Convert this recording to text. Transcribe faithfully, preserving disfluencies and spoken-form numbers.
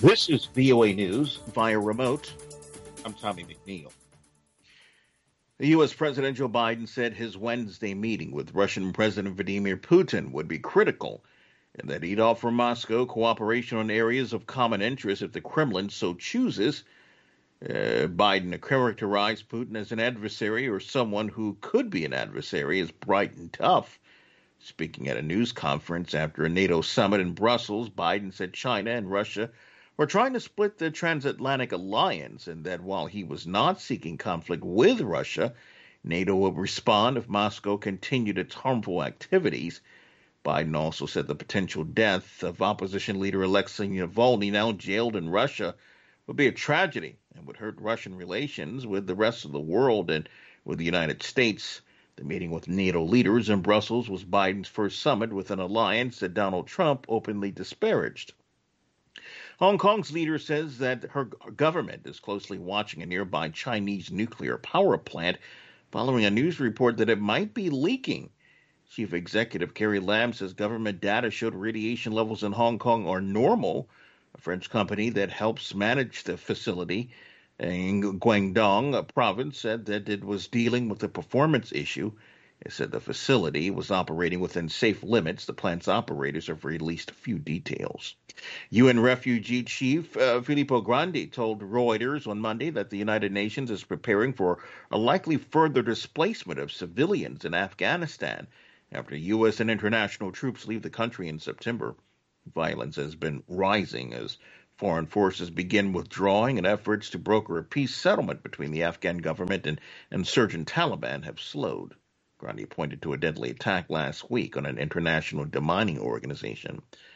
This is V O A News via remote. I'm Tommy McNeil. The U S. President Joe Biden said his Wednesday meeting with Russian President Vladimir Putin would be critical and that he'd offer Moscow cooperation on areas of common interest if the Kremlin so chooses. Uh, Biden characterized Putin as an adversary or someone who could be an adversary as bright and tough. Speaking at a news conference after a NATO summit in Brussels, Biden said China and Russia were trying to split the transatlantic alliance and that while he was not seeking conflict with Russia, NATO would respond if Moscow continued its harmful activities. Biden also said the potential death of opposition leader Alexei Navalny, now jailed in Russia, would be a tragedy and would hurt Russian relations with the rest of the world and with the United States. The meeting with NATO leaders in Brussels was Biden's first summit with an alliance that Donald Trump openly disparaged. Hong Kong's leader says that her government is closely watching a nearby Chinese nuclear power plant following a news report that it might be leaking. Chief Executive Carrie Lam says government data showed radiation levels in Hong Kong are normal. A French company that helps manage the facility in Guangdong province said that it was dealing with a performance issue. It said the facility was operating within safe limits. The plant's operators have released few details. U N Refugee Chief uh, Filippo Grandi told Reuters on Monday that the United Nations is preparing for a likely further displacement of civilians in Afghanistan after U S and international troops leave the country in September. Violence has been rising as foreign forces begin withdrawing and efforts to broker a peace settlement between the Afghan government and insurgent Taliban have slowed. Grandi pointed to a deadly attack last week on an international demining organization.